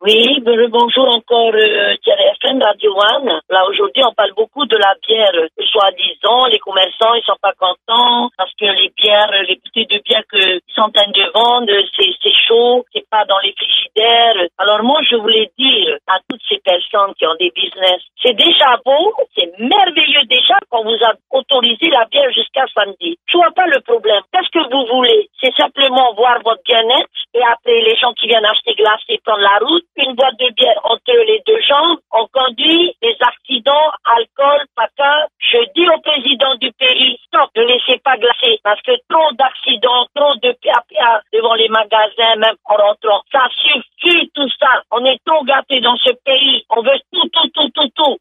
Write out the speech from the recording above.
Oui, bonjour encore Thierry FM, Radio One. Là aujourd'hui on parle beaucoup de la bière. Soi-disant, les commerçants ils sont pas contents parce que les bières, les bouteilles de bière qu'ils sont en train de vendre, c'est chaud, c'est pas dans les frigidaires. Alors moi je voulais dire à toutes ces personnes qui ont des business, c'est déjà beau, c'est merveilleux déjà qu'on vous a autorisé la bière jusqu'à samedi. Je vois pas le problème. Qu'est-ce que vous voulez? C'est simplement voir votre bien-être et après les gens qui viennent acheter glace et prendre la route, une boîte de bière entre les deux jambes, on conduit, les accidents, alcool, patin. Je dis au président du pays, stop, ne laissez pas glacer, parce que trop d'accidents, trop de PAPA devant les magasins, même en rentrant. Ça suffit tout ça. On est trop gâtés dans ce pays. On veut tout.